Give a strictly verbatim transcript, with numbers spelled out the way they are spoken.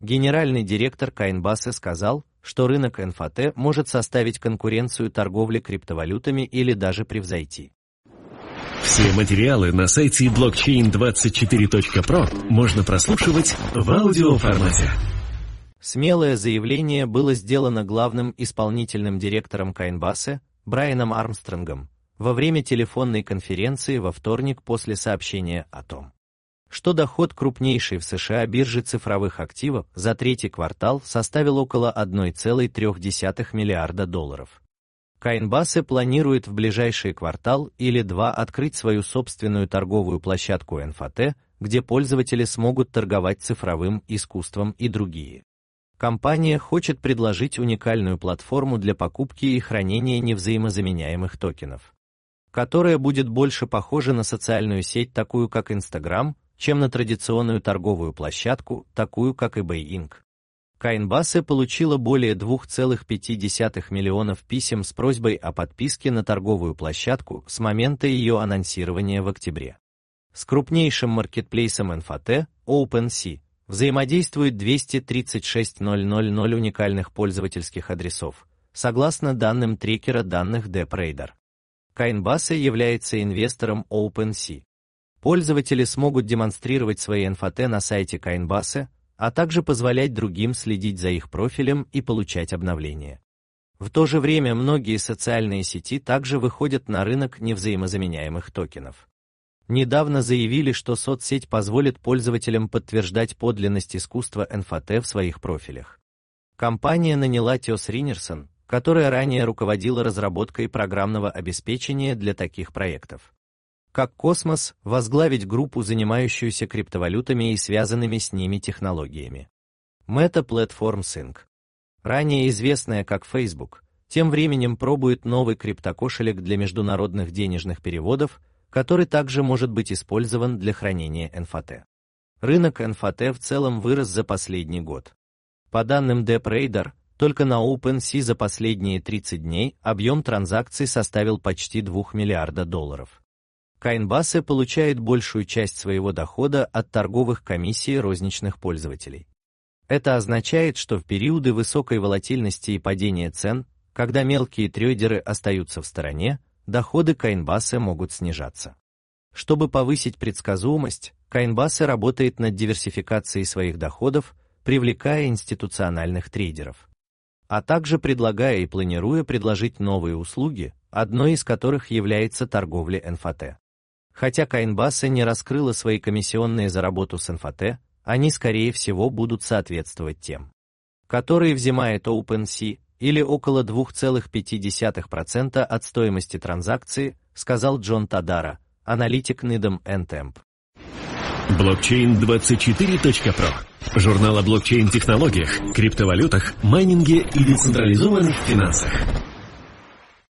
генеральный директор Coinbase сказал, что рынок эн эф ти может составить конкуренцию торговле криптовалютами или даже превзойти. Все материалы на сайте блокчейн двадцать четыре точка про можно прослушивать в аудиоформате. Смелое заявление было сделано главным исполнительным директором Coinbase Брайаном Армстронгом во время телефонной конференции во вторник после сообщения о том, что доход крупнейшей в США биржи цифровых активов за третий квартал составил около одна целая три десятых миллиарда долларов. Coinbase планирует в ближайший квартал или два открыть свою собственную торговую площадку эн эф ти, где пользователи смогут торговать цифровым искусством и другие. Компания хочет предложить уникальную платформу для покупки и хранения невзаимозаменяемых токенов, которая будет больше похожа на социальную сеть, такую как Instagram, чем на традиционную торговую площадку, такую как eBay инкорпорейтед. Coinbase получила более двух целых пяти десятых миллионов писем с просьбой о подписке на торговую площадку с момента ее анонсирования в октябре. С крупнейшим маркетплейсом эн эф ти, OpenSea, взаимодействует двести тридцать шесть тысяч уникальных пользовательских адресов, согласно данным трекера данных DeepRadar. Coinbase является инвестором OpenSea. Пользователи смогут демонстрировать свои эн эф ти на сайте Coinbase, а также позволять другим следить за их профилем и получать обновления. В то же время многие социальные сети также выходят на рынок невзаимозаменяемых токенов. Недавно заявили, что соцсеть позволит пользователям подтверждать подлинность искусства эн эф ти в своих профилях. Компания наняла Тёс Ринерсон, которая ранее руководила разработкой программного обеспечения для таких проектов как Космос, возглавить группу, занимающуюся криптовалютами и связанными с ними технологиями. Meta Platforms инкорпорейтед, ранее известная как Facebook, тем временем пробует новый криптокошелек для международных денежных переводов, который также может быть использован для хранения эн эф ти. Рынок эн эф ти в целом вырос за последний год. По данным DeepRadar, только на OpenSea за последние тридцать дней объем транзакций составил почти два миллиарда долларов. Coinbase получает большую часть своего дохода от торговых комиссий розничных пользователей. Это означает, что в периоды высокой волатильности и падения цен, когда мелкие трейдеры остаются в стороне, доходы Coinbase могут снижаться. Чтобы повысить предсказуемость, Coinbase работает над диверсификацией своих доходов, привлекая институциональных трейдеров, а также предлагая и планируя предложить новые услуги, одной из которых является торговля эн эф ти. Хотя Coinbase не раскрыла свои комиссионные за работу с эн эф ти, они скорее всего будут соответствовать тем, которые взимает OpenSea, или около два целых пять десятых процента от стоимости транзакции, сказал Джон Тадара, аналитик Needham энд Temp. блокчейн двадцать четыре точка про. Журнал о блокчейн-технологиях, криптовалютах, майнинге и децентрализованных финансах.